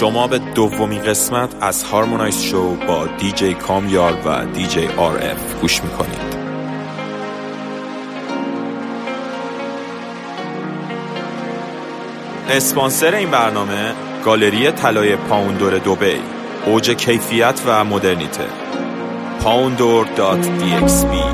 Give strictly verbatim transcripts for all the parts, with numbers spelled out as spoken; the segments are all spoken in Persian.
شما به دومین قسمت از هارمونایز شو با دیجی کامیار و دیجی آر اف گوش میکنید. اسپانسر این برنامه گالری طلای پاوندور دبی، اوج کیفیت و مدرنیته. پاوندور دات دی اکس بی.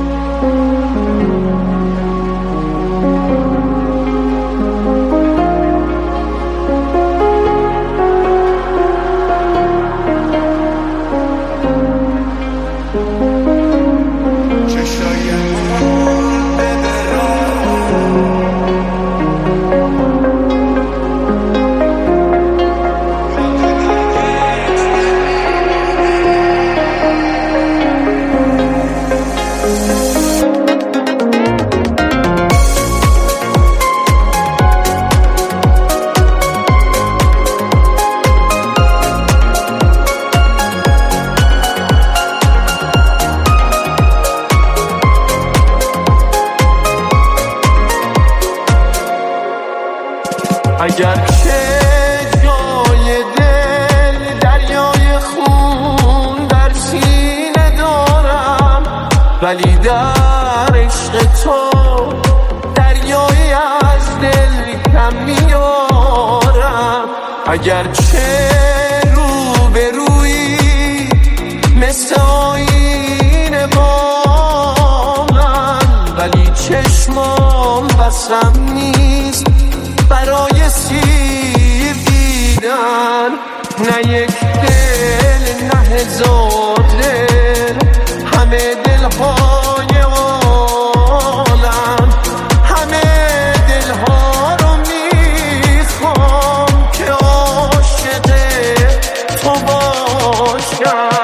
اگر که جای دل دریای خون در سینه دارم، ولی در عشق تو دریایی از دل کم میارم. اگر چه رو به روی مثل آینه با من، ولی چشمام بسم نیست برای سیر دیدن. نه یک دل نه هزار دل، همه دلهای عالم، همه دلها رو میخوام که عاشق تو باشم.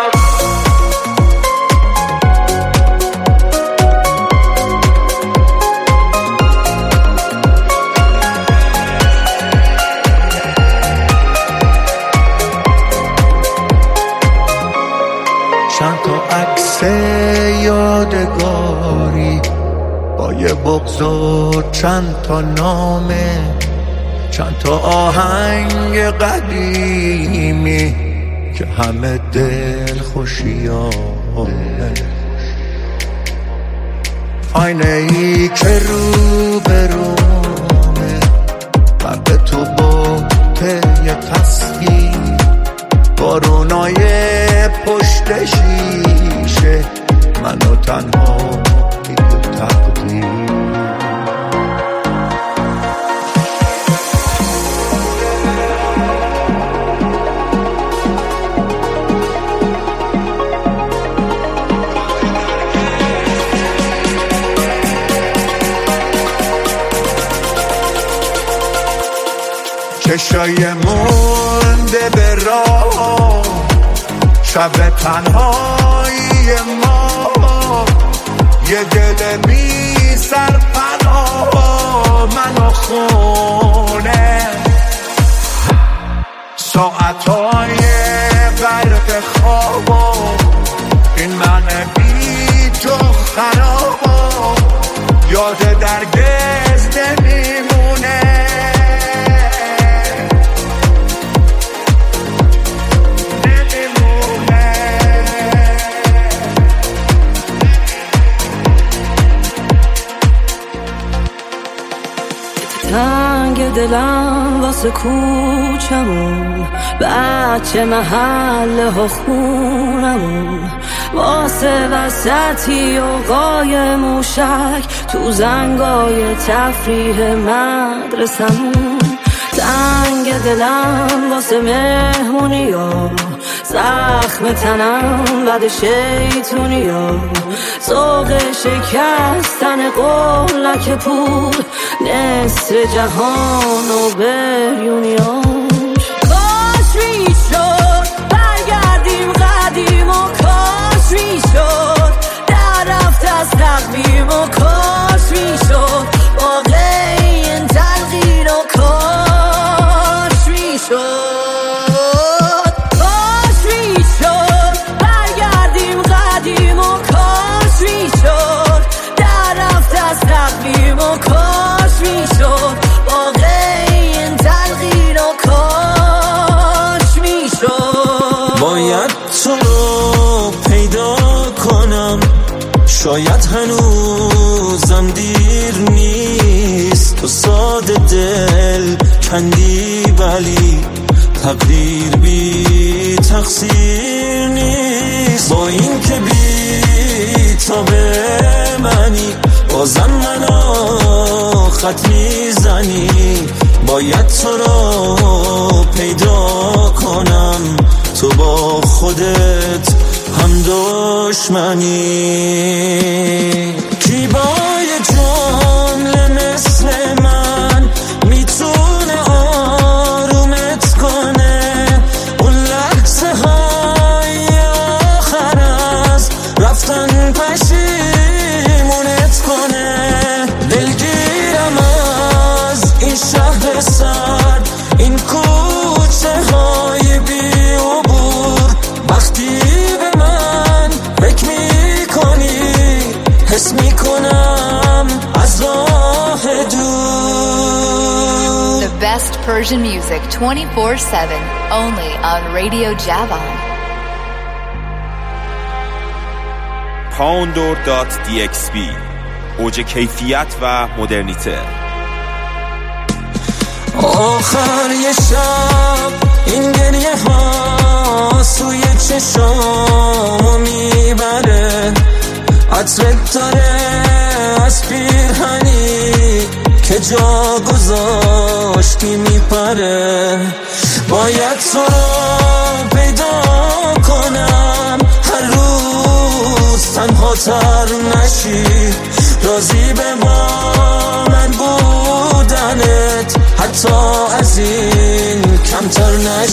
چند تا عکس یادگاری با یه بغض و چند تا نامه، چند تا آهنگ قدیمی که همه دل خوشیامه. آینه ای که رو به رومه و به تو بوته یه تصویر، بارونای پشت شیشه، منو تنها دیگه تقدیر. چشای مونده به راه، شب تنهایی ما، یه دل بی سرپناه منو خونه. ساعتهای غرق خوابا، این من بی تو خرابا، یاد درگز نمیمونه. تنگ دلم واسه کوچمون، بچه محله ها خونمون، واسه وسطی و قای موشک تو زنگای تفریح مدرسمون. تنگ دلم واسه مهمونی ها، زخم تنم بد شیطونی ها، ذوق شکستن قولک پول، نصف جهان و بریونیاش. کاش میشد برگردیم قدیم و کاش میشد در رفت از تقویم و کاش میشد واقعی این تلقین و کاش میشد. تقویم و کاش میشد واقعی این تلقین و کاش شاید هنوزم دیر نیست، تو ساده دل کندی ولی تقدیر بی تقصیر نیست. با این که بی تا به منی بازم منو خط میزنی، باید تو رو پیدا کنم، تو با خودت هم دشمنی. کی با یه جمله مثل من میتونه آرومت کنه، اون لحظه های آخر از رفتن پشیمونت کنه. دلگیرم از این شهر سرد، این کوچه های بی عبور، وقتی به من فکر میکنی حس میکنم از راه دور. The best Persian music twenty-four seven only on Radio Javan. پاوندور دات دی اکس بی، اوج کیفیت و مدرنیته. آخر یه شب این گریه ها سوی چشامو میبره، عطرت داره از پیرهنی که جا گذاشتی میپره. باید تو رو پیدا کنم، هر روز تنها تر نشی، راضی به با من بودنت حتی از این کمتر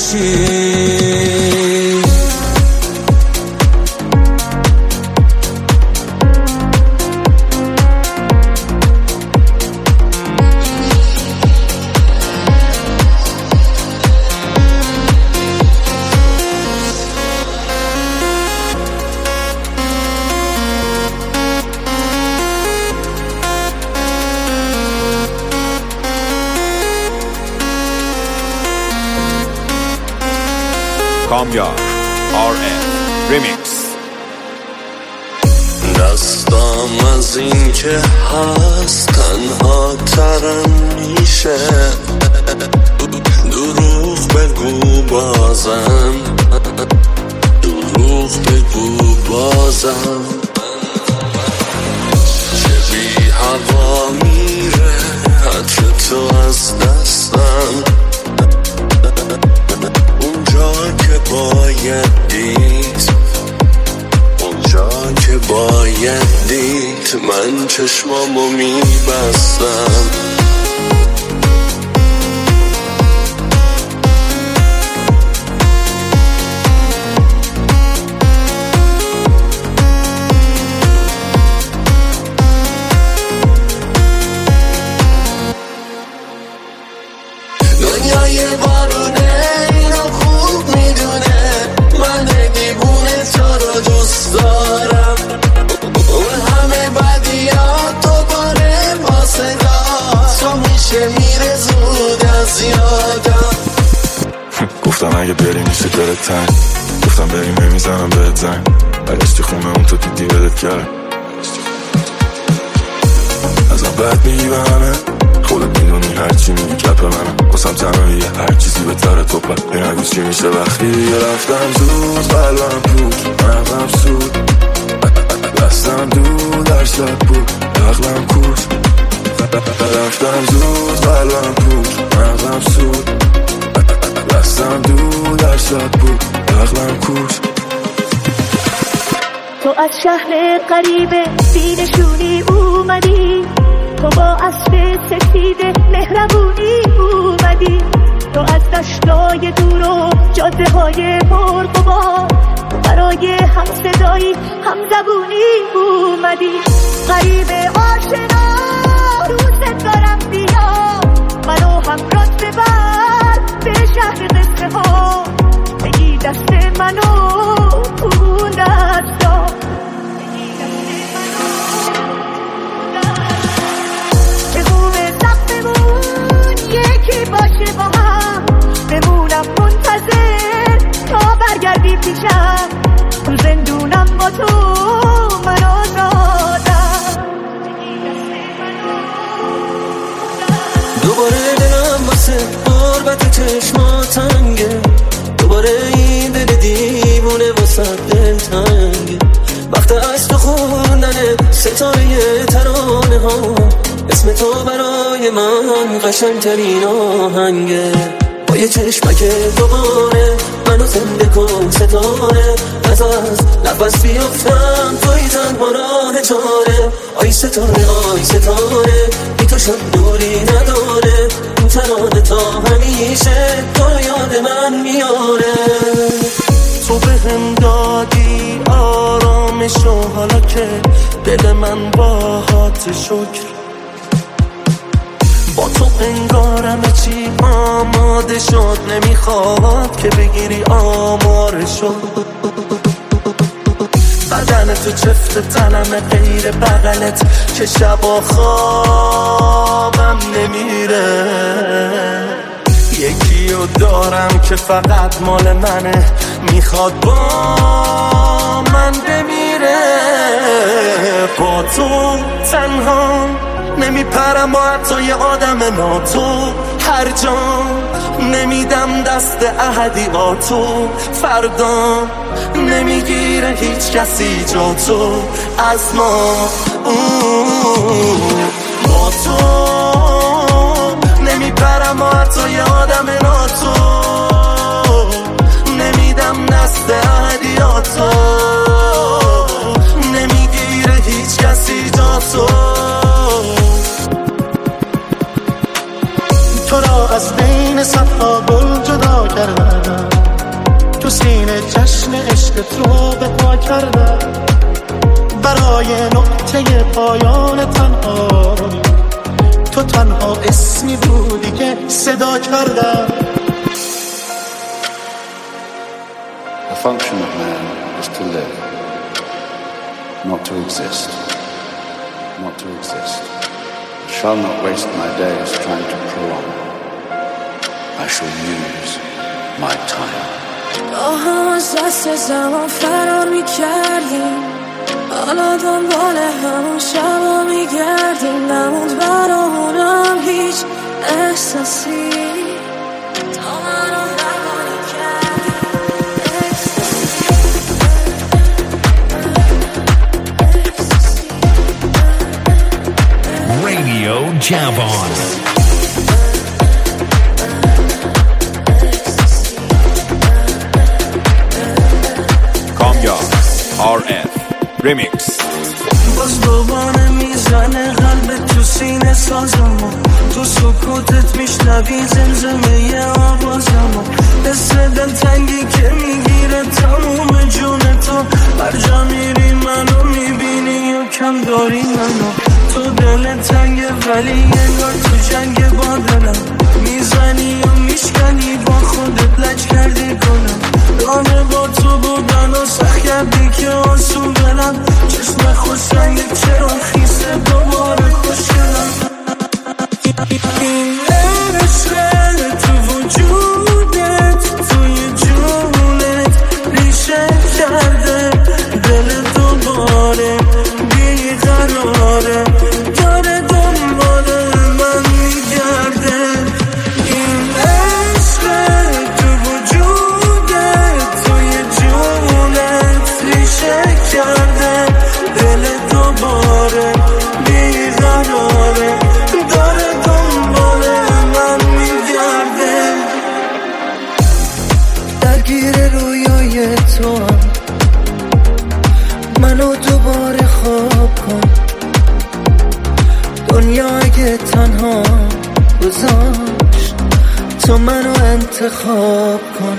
نشی. کامیار آر ام ریمیکس. دستم از این که هست تنها ترم میشه، دروغ بگو بازم، دروغ بگو بازم، چه بی هوا میره عطر تو از دستم، اونجا که باید دید، اونجا که باید دید من چشمامو میبستم. دنیای بارونه اینو خوب میدونه، من دیوونه تو رو دوست دارم، اون همه بدیات دوباره با صدا تو میشه میره زود از یادم. گفتم اگه بری میشه دلت تنگ، گفتم بریم نمیزنم بهت زنگ، برگشتی خونه اون تو دیدی بدت کرد، ازم بد میگی به همه، خودت میدونی هرچی میگی کپ منم، واسم تنهاییه هر چیزی به تره توپه، این نگو چی میشه وقتی دیگه رفتم زود، قلبم پود مغزم سود، دستم دود هر شب بود عقلم کود، رفتم زود قلبم پود مغزم سود، دستم دود هر شب بود عقلم کود. تو از شهر غریبه بینشونی اومدی، تو با اسب سفید مهربونی اومدی، تو از دشتای دور و جاده های پرغبار برای هم صدایی هم زبونی اومدی. غریب آشنا دوست دارم بیا، منو همراهت ببر به شهر قصه ها، بگی دست منو اون دست دار، یکی باشه با هم، بمونم منتظر تا برگردی پیشم، تو زندونم با تو من آزاد تنگ وقت از تو خوندن ستاره ترانه ها اسم تو برای من قشنگترین آهنگه با یه چشمک دوباره منو زنده کن ستاره از از نفس بیافتم توی تنها راه چاره آی ستاره آی ستاره بی تو شب دوری نداره این ترانه تا همیشه تو رو یاد من میاره تو به هم دادی آرامشو حالا که دل من باهات شکر با تو انگارم چی آماده شد نمیخواد که بگیری آمارشو بدن تو چفت تنم غیر بغلت که شبا خوابم نمیره یکیو دارم که فقط مال منه میخواد با من بمیره با تو تنها نمیپرم با حتی یه آدم ناتو هر جا نمیدم دست احدی با تو فردا نمیگیره هیچ کسی جا تو از ما با تو نمیپرم با حتی یه آدم ناتو نمیدم دست احدی با تو نمیگیره هیچ کسی جا تو تو را از بین صفها گل جدا کردم تو سینه جشن عشقت رو به پا کردم برای نقطه پایان تنهایی تو تنها اسمی بودی که صدا کردم. The function of man is to live, not to exist, not to exist. I shall not waste my days trying to prolong. I shall use my time. آهم از دست زمان فرار میکردیم حالا دنبال همون شبا میگردیم نموند برامونم هیچ احساسی تا منو نگانی کردیم Radio Javon. آر اف Remix. باز دوباره میزنه قلب تو سینه سازمو تو سکوتت میشنوی زمزمه آوازمو حس دلتنگی که میگیره تموم جون تو هر جا میری منو میبینی یا کم داری منو تو دل تنگه ولی انگار تو جنگ با دلم میزنی و میشکنی با خودت لج کردی کنم راه با تو بودن و سخت کردی که آسون برم چشم خوش رنگ چرا خیسه دوباره خوشگلم این عشق تو وجودت توی جونت ریشه کرده دل دوباره بیقراره داره دنبال من میگرده این عشق تو وجودت توی جونت ریشه کرده دل دوباره بیقراره داره دنبال من میگرده درگیر رویای تو هم منو دوباره خواب کن دنیا اگه تنها گذاشت تو منو انتخاب کن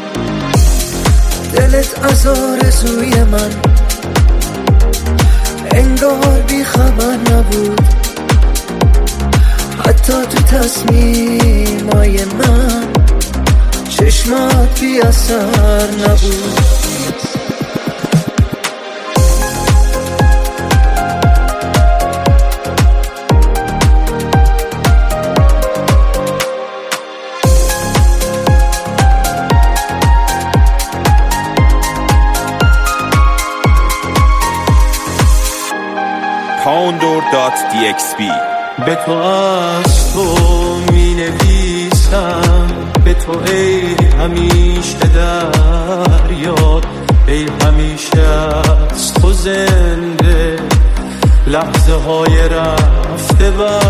دلت از آرزوی من انگار بی خبر نبود حتی تو تصمیمای من چشمات بی اثر نبود پاوندور دات دی اکس بی. به تو از تو می نویسم به تو ای همیشه در یاد ای همیشه همیشه از تو زنده، لحظه های رفته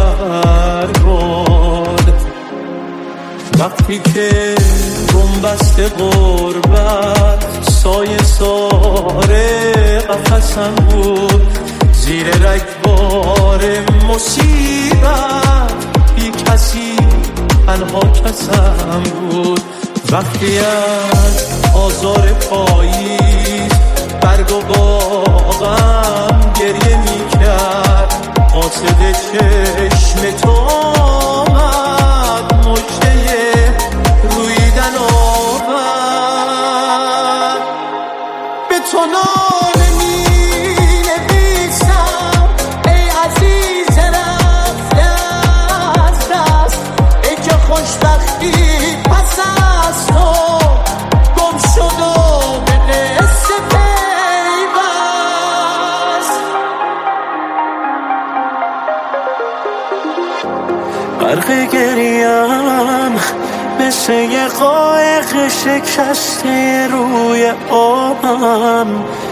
برگرد. وقتی که بنبست غربت سایه ساره قفصم بود، زیر رگبار مصیبت بی کسی تنها کسم بود. وقتی از آزار پاییز برگ و باغم گریه می کرد، قاصد چشم تو آمد مجده رویدن آورد. به تو ناله می نویسم ای عزیز رفته از دست، ای که خوشبختی پس از تو گم شد و به قصه پیوست. غرق گریم مثل یه قایق شکسته روی آبم،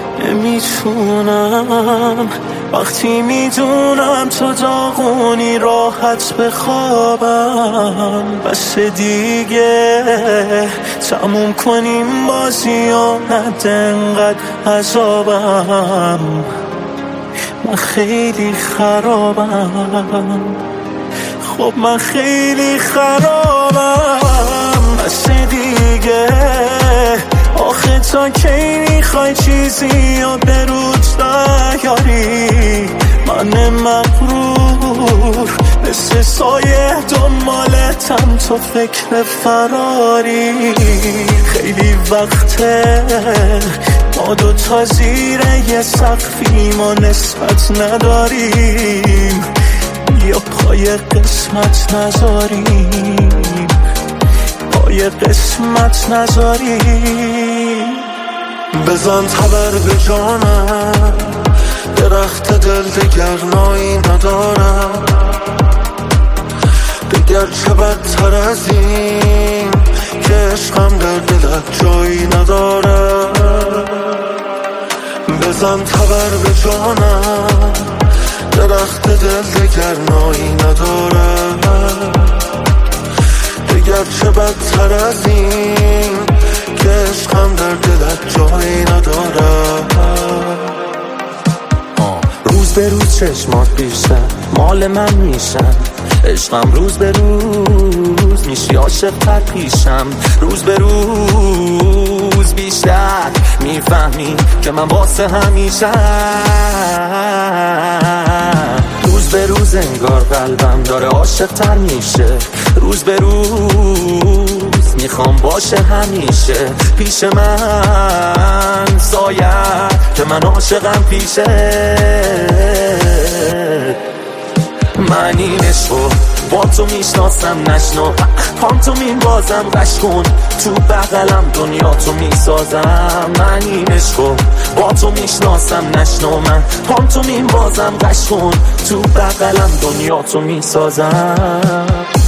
نمیتونم وقتی میدونم تو داغونی راحت بخوابم. بس دیگه تموم کنیم بازی و نده انقدر عذابم. من خیلی خرابم، خب من خیلی خرابم. بس دیگه آخه تا کی میخوای چیزی یا به روت نیاری؟ من مغرور مثل سایه دنبالتم، تو فکر فراری. خیلی وقته ما دو تا زیر یه سقفیم و نسبت نداریم، یا پای قسمت نذاریم، پای قسمت نذاریم. بزن تبر به جانم، درخت دل دگر نایی ندارم. دگر چه بدتر از این که عشقم در دلت جایی ندارم. بزن تبر به جانم، درخت دل دگر نایی ندارم. دگر چه بدتر از این که عشقم در دلت جایی ندارم. روز به روز چشمات بیشتر مال من میشن، عشقم روز به روز میشی عاشق تر پیشم. روز به روز بیشتر میفهمی که من واسه همیشه. روز به روز انگار قلبم داره عاشق تر میشه، روز به روز میخوام باشه همیشه پیش من. سایه که من عاشقم پیشه، من این عشقو با تو میشناسم نشنو، پانتومین بازم قش کن تو بغلم دنیا تو میسازم. من این عشقو با تو میشناسم نشنو، من پانتومین بازم قش کن تو بغلم دنیا تو میسازم.